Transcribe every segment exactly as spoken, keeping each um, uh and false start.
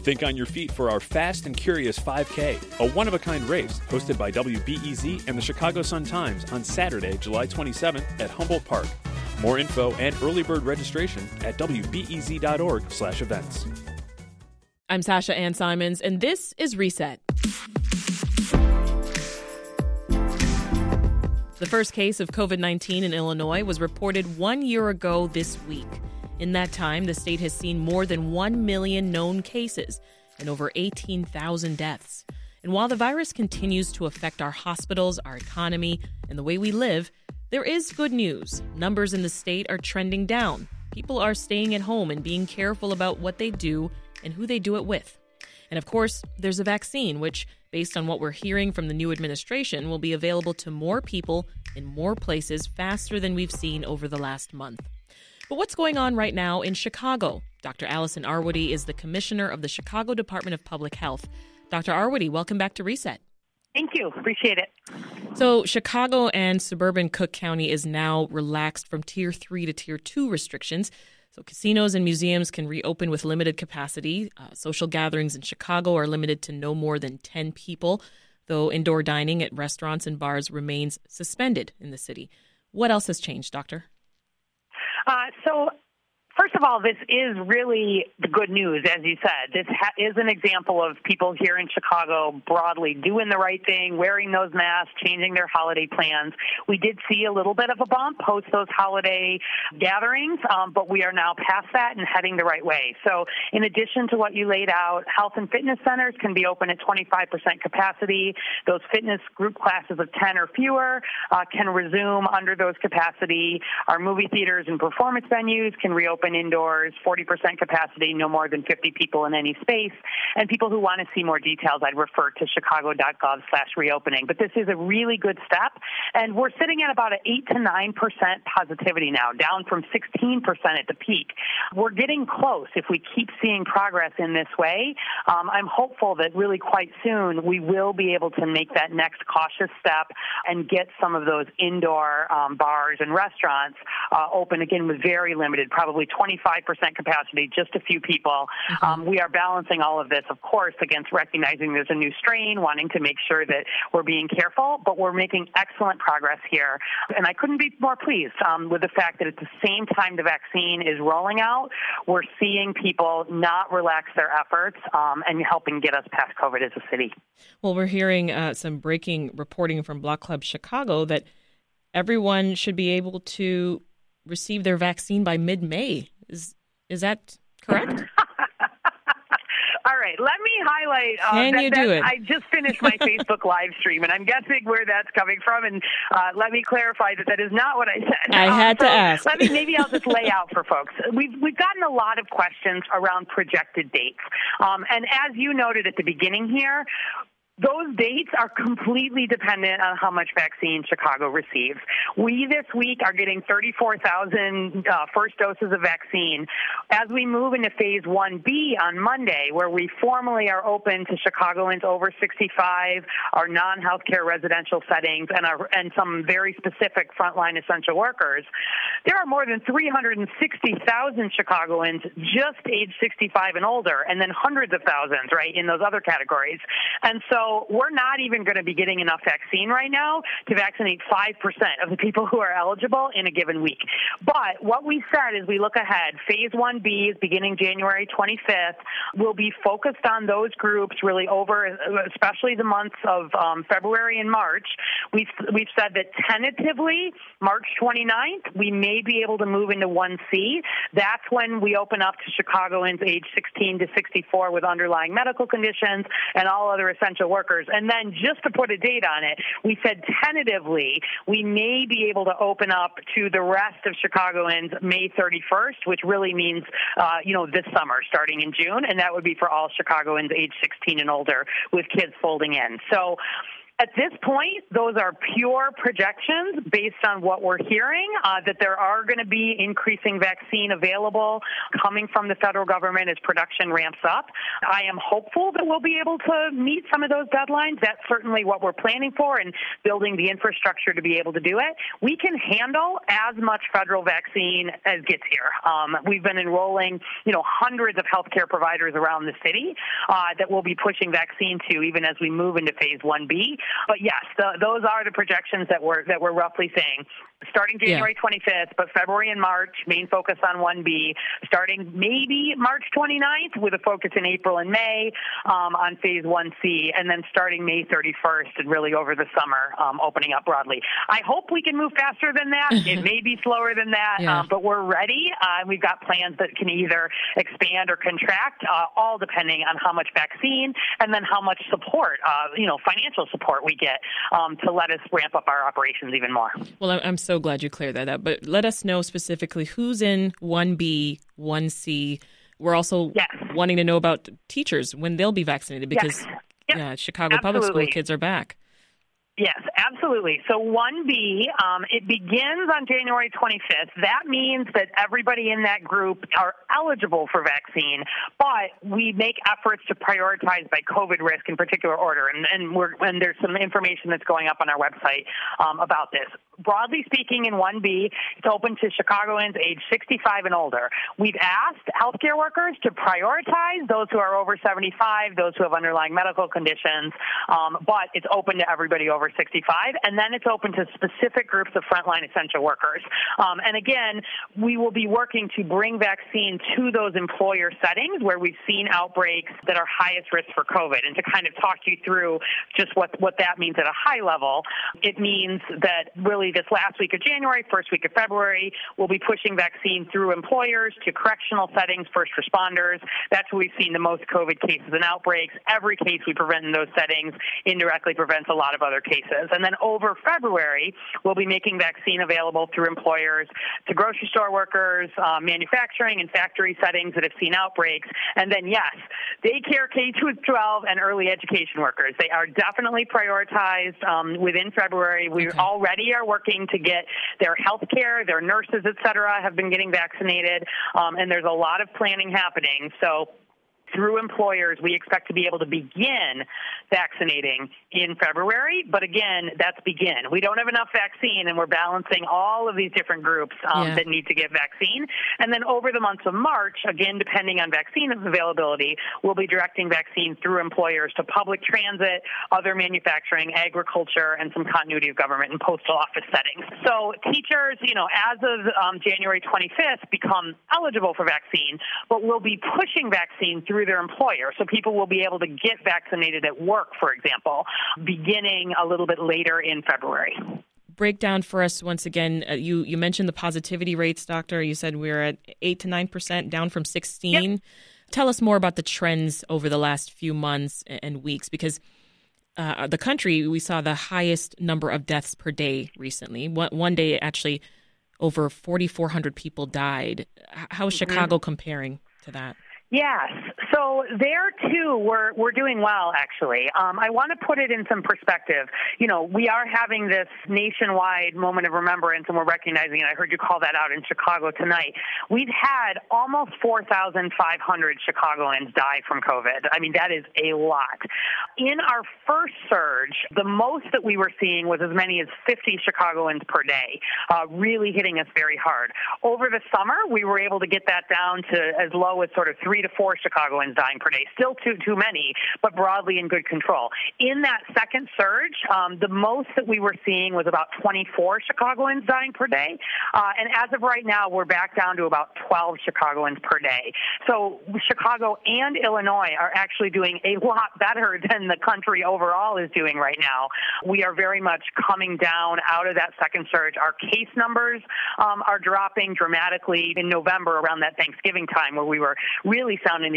Think on your feet for our Fast and Curious five K, a one-of-a-kind race hosted by W B E Z and the Chicago Sun-Times on Saturday, July twenty-seventh at Humboldt Park. More info and early bird registration at w b e z dot org slash events. I'm Sasha Ann Simons, and this is Reset. The first case of covid nineteen in Illinois was reported one year ago this week. In that time, the state has seen more than one million known cases and over eighteen thousand deaths. And while the virus continues to affect our hospitals, our economy, and the way we live, there is good news. Numbers in the state are trending down. People are staying at home and being careful about what they do and who they do it with. And of course, there's a vaccine, which, based on what we're hearing from the new administration, will be available to more people in more places faster than we've seen over the last month. But what's going on right now in Chicago? Doctor Allison Arwady is the commissioner of the Chicago Department of Public Health. Doctor Arwady, welcome back to Reset. Thank you. Appreciate it. So Chicago and suburban Cook County is now relaxed from Tier three to Tier two restrictions. So casinos and museums can reopen with limited capacity. Uh, social gatherings in Chicago are limited to no more than ten people, though indoor dining at restaurants and bars remains suspended in the city. What else has changed, Doctor? Uh, so, first of all, this is really the good news, as you said. This ha- is an example of people here in Chicago broadly doing the right thing, wearing those masks, changing their holiday plans. We did see a little bit of a bump post those holiday gatherings, um, but we are now past that and heading the right way. So in addition to what you laid out, health and fitness centers can be open at twenty-five percent capacity. Those fitness group classes of ten or fewer uh, can resume under those capacity. Our movie theaters and performance venues can reopen indoors, forty percent capacity, no more than fifty people in any space. And people who want to see more details, I'd refer to chicago.gov slash reopening. But this is a really good step. And we're sitting at about an eight to nine percent positivity now, down from sixteen percent at the peak. We're getting close if we keep seeing progress in this way. Um, I'm hopeful that really quite soon we will be able to make that next cautious step and get some of those indoor um, bars and restaurants uh, open again with very limited, probably twenty-five percent capacity, just a few people. Mm-hmm. Um, we are balancing all of this, of course, against recognizing there's a new strain, wanting to make sure that we're being careful, but we're making excellent progress here. And I couldn't be more pleased um, with the fact that at the same time the vaccine is rolling out, we're seeing people not relax their efforts um, and helping get us past COVID as a city. Well, we're hearing uh, some breaking reporting from Block Club Chicago that everyone should be able to receive their vaccine by mid-May. Is is that correct? All right, let me highlight. Uh, Can that, you do that, it? I just finished my Facebook live stream, and I'm guessing where that's coming from. And uh, let me clarify that that is not what I said. I had um, to so ask. Let me maybe I'll just lay out for folks. We've we've gotten a lot of questions around projected dates, um, and as you noted at the beginning here, those dates are completely dependent on how much vaccine Chicago receives. We this week are getting thirty-four thousand uh, first doses of vaccine. As we move into phase one B on Monday, where we formally are open to Chicagoans over sixty-five, our non-healthcare residential settings, and, our, and some very specific frontline essential workers, there are more than three hundred sixty thousand Chicagoans just age sixty-five and older, and then hundreds of thousands, right, in those other categories. And so we're not even going to be getting enough vaccine right now to vaccinate five percent of the people who are eligible in a given week. But what we said is we look ahead. Phase one B is beginning January twenty-fifth. We'll be focused on those groups really over, especially the months of um, February and March. We've, we've said that tentatively, March twenty-ninth, we may be able to move into one C. That's when we open up to Chicagoans age sixteen to sixty-four with underlying medical conditions and all other essential workers. And then just to put a date on it, we said tentatively we may be able to open up to the rest of Chicagoans May thirty-first, which really means, uh, you know, this summer starting in June. And that would be for all Chicagoans age sixteen and older with kids folding in. So At this point, those are pure projections based on what we're hearing, uh, that there are going to be increasing vaccine available coming from the federal government as production ramps up. I am hopeful that we'll be able to meet some of those deadlines. That's certainly what we're planning for and building the infrastructure to be able to do it. We can handle as much federal vaccine as gets here. Um, we've been enrolling, you know, hundreds of healthcare providers around the city uh, that we'll be pushing vaccine to even as we move into phase one B. But yes, the, those are the projections that we're that we're roughly saying. Starting January yeah. twenty-fifth, but February and March, main focus on one B. Starting maybe March twenty-ninth with a focus in April and May um, on phase one C, and then starting May thirty-first and really over the summer, um, opening up broadly. I hope we can move faster than that. It may be slower than that, yeah. um, but we're ready. Uh, we've got plans that can either expand or contract, uh, all depending on how much vaccine and then how much support, uh, you know, financial support we get um, to let us ramp up our operations even more. Well, I'm so glad you cleared that up. But let us know specifically who's in one B, one C. We're also yes. wanting to know about teachers when they'll be vaccinated because yes. yep. yeah, Chicago Absolutely. Public School kids are back. Yes, absolutely. So one B, um, it begins on January twenty-fifth. That means that everybody in that group are eligible for vaccine, but we make efforts to prioritize by COVID risk in particular order, and, and, we're, and there's some information that's going up on our website um, about this. Broadly speaking, in one B, it's open to Chicagoans age sixty-five and older. We've asked healthcare workers to prioritize those who are over seventy-five, those who have underlying medical conditions, um, but it's open to everybody over sixty-five, and then it's open to specific groups of frontline essential workers. Um, and again, we will be working to bring vaccine to those employer settings where we've seen outbreaks that are highest risk for COVID. And to kind of talk you through just what, what that means at a high level, it means that really this last week of January, first week of February, we'll be pushing vaccine through employers to correctional settings, first responders. That's where we've seen the most COVID cases and outbreaks. Every case we prevent in those settings indirectly prevents a lot of other cases. And then over February, we'll be making vaccine available through employers to grocery store workers, uh, manufacturing and factory settings that have seen outbreaks. And then, yes, daycare, K through twelve, and early education workers. They are definitely prioritized um, within February. We okay. already are working to get their health care, their nurses, et cetera, have been getting vaccinated. Um, and there's a lot of planning happening. So through employers, we expect to be able to begin vaccinating in February. But again, that's begin. We don't have enough vaccine, and we're balancing all of these different groups um, yeah. that need to get vaccine. And then over the months of March, again, depending on vaccine availability, we'll be directing vaccine through employers to public transit, other manufacturing, agriculture, and some continuity of government and postal office settings. So teachers, you know, as of um, January twenty-fifth, become eligible for vaccine, but we'll be pushing vaccine through their employer. So people will be able to get vaccinated at work, for example, beginning a little bit later in February. Break down for us once again. Uh, you, you mentioned the positivity rates, Doctor. You said we're at eight to nine percent, down from sixteen. Yep. Tell us more about the trends over the last few months and weeks, because uh, the country, we saw the highest number of deaths per day recently. One, one day, actually, over forty-four hundred people died. How is mm-hmm. Chicago comparing to that? Yes. So there, too, we're we're doing well, actually. Um, I want to put it in some perspective. You know, we are having this nationwide moment of remembrance, and we're recognizing it. I heard you call that out in Chicago tonight. We've had almost four thousand five hundred Chicagoans die from COVID. I mean, that is a lot. In our first surge, the most that we were seeing was as many as fifty Chicagoans per day, uh, really hitting us very hard. Over the summer, we were able to get that down to as low as sort of three to four Chicagoans dying per day. Still too too many, but broadly in good control. In that second surge, um, the most that we were seeing was about twenty-four Chicagoans dying per day. Uh, and as of right now, we're back down to about twelve Chicagoans per day. So Chicago and Illinois are actually doing a lot better than the country overall is doing right now. We are very much coming down out of that second surge. Our case numbers um, are dropping dramatically in November around that Thanksgiving time where we were really sounding the alarm.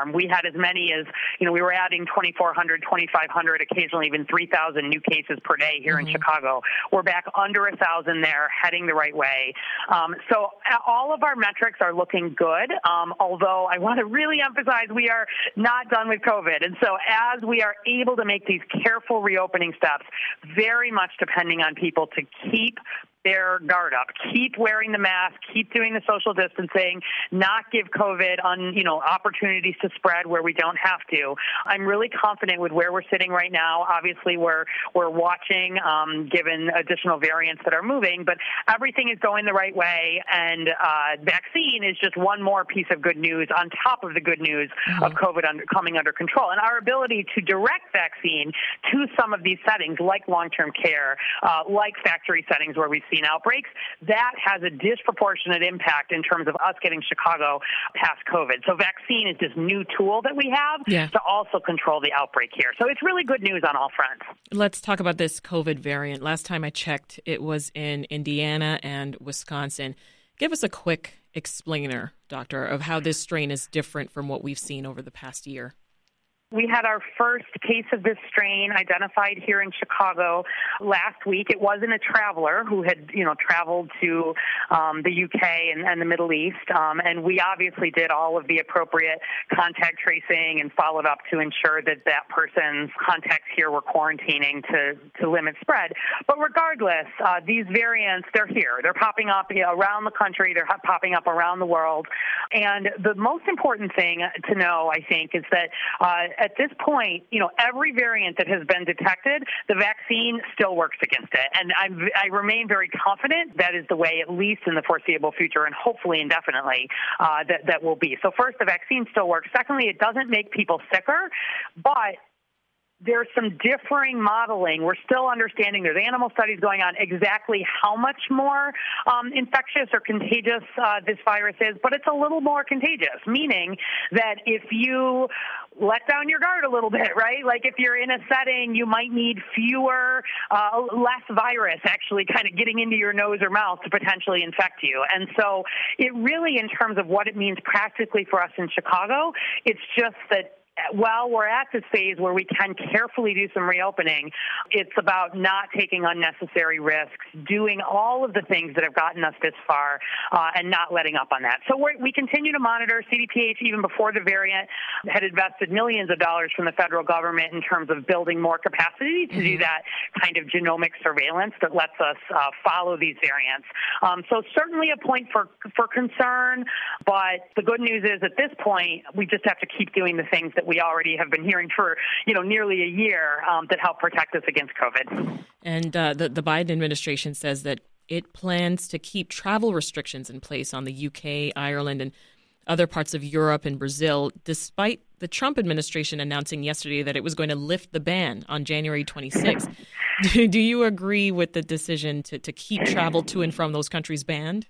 Um, we had as many as, you know, we were adding twenty-four hundred, twenty-five hundred, occasionally even three thousand new cases per day here mm-hmm. in Chicago. We're back under one thousand there, heading the right way. Um, so all of our metrics are looking good, um, although I want to really emphasize we are not done with COVID. And so as we are able to make these careful reopening steps, very much depending on people to keep their guard up, keep wearing the mask, keep doing the social distancing, not give COVID on, you know, opportunities to spread where we don't have to. I'm really confident with where we're sitting right now. Obviously, we're we're watching, um, given additional variants that are moving, but everything is going the right way, and uh, vaccine is just one more piece of good news on top of the good news mm-hmm. of COVID under, coming under control. And our ability to direct vaccine to some of these settings, like long-term care, uh, like factory settings where we've seen outbreaks, that has a disproportionate impact in terms of us getting Chicago past COVID. So vaccine is this new tool that we have yeah. to also control the outbreak here. So it's really good news on all fronts. Let's talk about this COVID variant. Last time I checked, it was in Indiana and Wisconsin. Give us a quick explainer, Doctor, of how this strain is different from what we've seen over the past year. We had our first case of this strain identified here in Chicago last week. It wasn't a traveler who had, you know, traveled to um, the U K and, and the Middle East, um, and we obviously did all of the appropriate contact tracing and followed up to ensure that that person's contacts here were quarantining to, to limit spread. But regardless, uh, these variants, they're here. They're popping up around the country. They're popping up around the world. And the most important thing to know, I think, is that uh, at this point, you know, every variant that has been detected, the vaccine still works against it. And I'm, I remain very confident that is the way, at least in the foreseeable future, and hopefully indefinitely, uh, that, that will be. So first, the vaccine still works. Secondly, it doesn't make people sicker, but there's some differing modeling. We're still understanding, there's animal studies going on, exactly how much more um, infectious or contagious uh, this virus is, but it's a little more contagious, meaning that if you let down your guard a little bit, right? Like if you're in a setting, you might need fewer, uh, less virus actually kind of getting into your nose or mouth to potentially infect you. And so it really, in terms of what it means practically for us in Chicago, it's just that while we're at this phase where we can carefully do some reopening, it's about not taking unnecessary risks, doing all of the things that have gotten us this far, uh, and not letting up on that. So we're, we continue to monitor. C D P H, even before the variant, had invested millions of dollars from the federal government in terms of building more capacity to mm-hmm. do that kind of genomic surveillance that lets us uh, follow these variants. Um, so certainly a point for, for concern, but the good news is at this point, we just have to keep doing the things that we already have been hearing for, you know, nearly a year um, that help protect us against COVID. And uh, the, the Biden administration says that it plans to keep travel restrictions in place on the U K, Ireland, and other parts of Europe and Brazil, despite the Trump administration announcing yesterday that it was going to lift the ban on January twenty-sixth. do, do you agree with the decision to, to keep travel to and from those countries banned?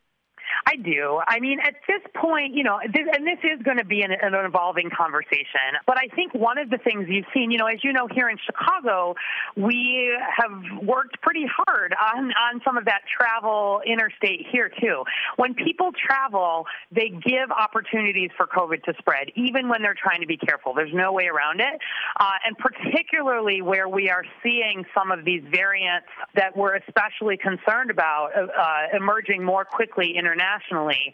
I do. I mean, at this point, you know, this, and this is going to be an, an evolving conversation, but I think one of the things you've seen, you know, as you know, here in Chicago, we have worked pretty hard on, on some of that travel interstate here, too. When people travel, they give opportunities for COVID to spread, even when they're trying to be careful. There's no way around it. Uh, and particularly where we are seeing some of these variants that we're especially concerned about uh, emerging more quickly internationally. Nationally,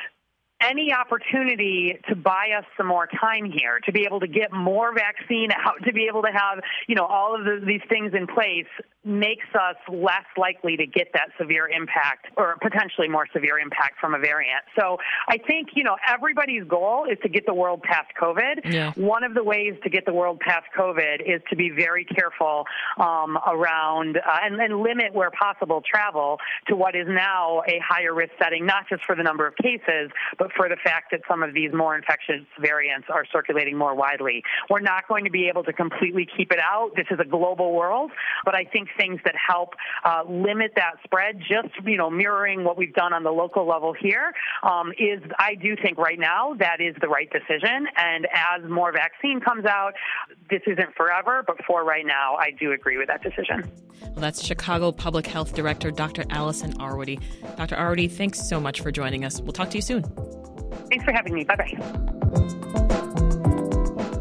any opportunity to buy us some more time here, to be able to get more vaccine out, to be able to have, you know, all of the, these things in place makes us less likely to get that severe impact or potentially more severe impact from a variant. So I think, you know, everybody's goal is to get the world past COVID. Yeah. One of the ways to get the world past COVID is to be very careful um, around uh, and, and limit where possible travel to what is now a higher risk setting, not just for the number of cases, but for the fact that some of these more infectious variants are circulating more widely. We're not going to be able to completely keep it out. This is a global world, but I think things that help uh, limit that spread, just, you know, mirroring what we've done on the local level here, um, is, I do think right now that is the right decision. And as more vaccine comes out, this isn't forever, but for right now, I do agree with that decision. Well, that's Chicago Public Health Director, Doctor Allison Arwady. Doctor Arwady, thanks so much for joining us. We'll talk to you soon. Thanks for having me. Bye-bye.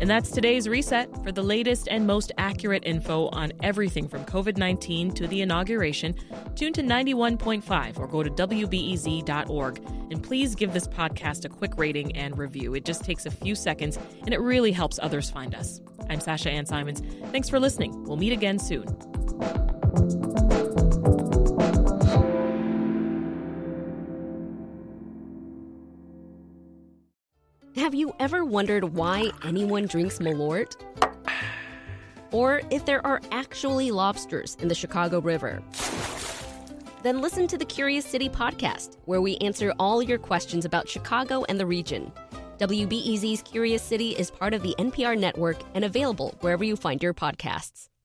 And that's today's Reset. For the latest and most accurate info on everything from COVID nineteen to the inauguration, tune to ninety-one point five or go to W B E Z dot org. And please give this podcast a quick rating and review. It just takes a few seconds, and it really helps others find us. I'm Sasha Ann Simons. Thanks for listening. We'll meet again soon. Have you ever wondered why anyone drinks Malort? Or if there are actually lobsters in the Chicago River? Then listen to the Curious City podcast, where we answer all your questions about Chicago and the region. W B E Z's Curious City is part of the N P R network and available wherever you find your podcasts.